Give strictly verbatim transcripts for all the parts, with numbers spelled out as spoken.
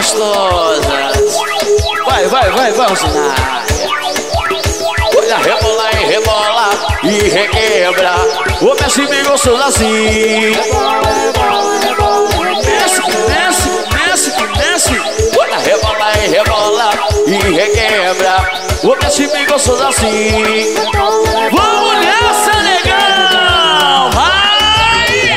gostosas. Vai, vai, vai, vai, Rosinha. Olha, rebola e rebola e requebra. O Messi bem gostoso assim. Desce, desce, desce, desce. Olha, rebola e rebola e requebra. O Messi bem gostoso assim. Vamos nessa, negão! Vai!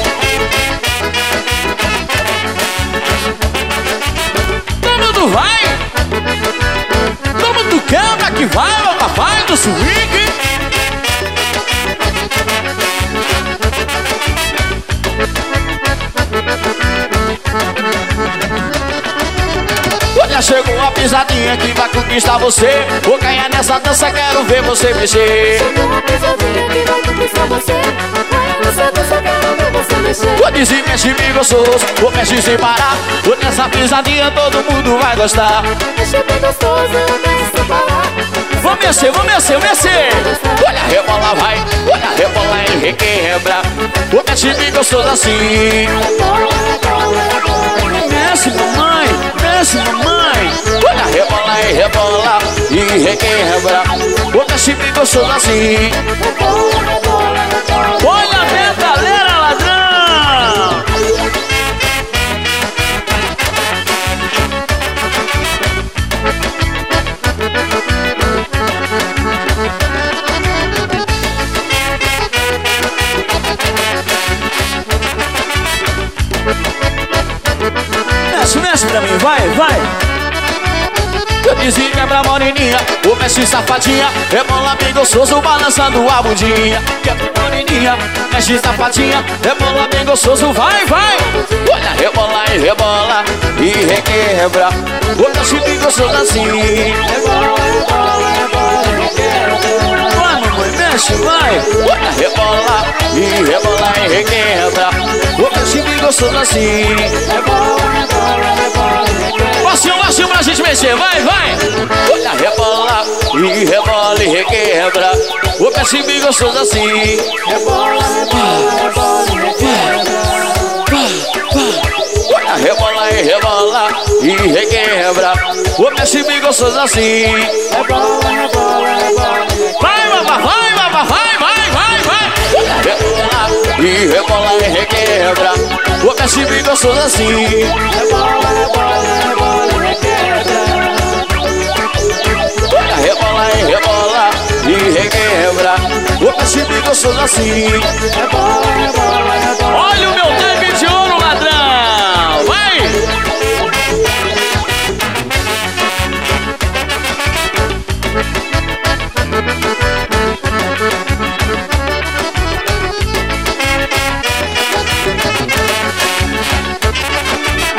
Todo mundo vai! Todo mundo quebra que vai, o papai do swing. Olha, chegou a pisadinha que vai conquistar você. Vou ganhar nessa dança, quero ver você mexer. Chegou a pisadinha que vai conquistar você. Vai nessa dança, quero ver você mexer. Vou dizer, mexe bem gostoso, vou mexer sem parar. Vou nessa pisadinha, todo mundo vai gostar. Mexe bem gostoso, mexe sem parar. Vou mexer, vou mexer, vou mexer. Olha, rebola, vai. Olha, rebola e requebra. Vou mexer bem gostoso assim. Mexe, mamãe, mexe, mamãe. Olha, rebola e rebola e requebra. Vou mexer bem gostoso assim. Olha, minha galera, ladrão. Mexe, mexe pra mim, vai, vai. Eu dizia quebra moreninha, o mexe safadinha. Rebola bem gostoso, balançando a bundinha. Quebra moreninha, mexe safadinha. Rebola bem gostoso, vai, vai. Olha, rebola e rebola e requebra. O mexe bem gostoso assim. Rebola, rebola, rebola e requebra. Vai, mamãe, mexe, vai. Olha, rebola e rebola e requebra. O mexe bem gostoso assim. Rebola, rebola, rebola e requebra. Baixinho, baixinho pra gente mexer, vai, vai. Olha, rebola e rebola e requebra. O mexe bem gostoso assim. Rebola, rebola, rebola e requebra. Olha, rebola e rebola e requebra. O mexe bem gostoso assim. Rebola, rebola, rebola e requebra. Vai, babá, vai, babá, vai, vai, vai, vai. Olha, rebola e rebola e requebra. O mexe bem gostoso assim. Rebola, rebola, rebola e requebra. Olha, rebola e rebola e requebra. O mexe bem gostoso assim. Rebola, rebola, rebola. Olha o meu naipe de ouro, ladrão. Vai!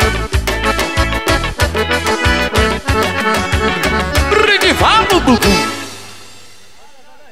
Vamos, Dudu!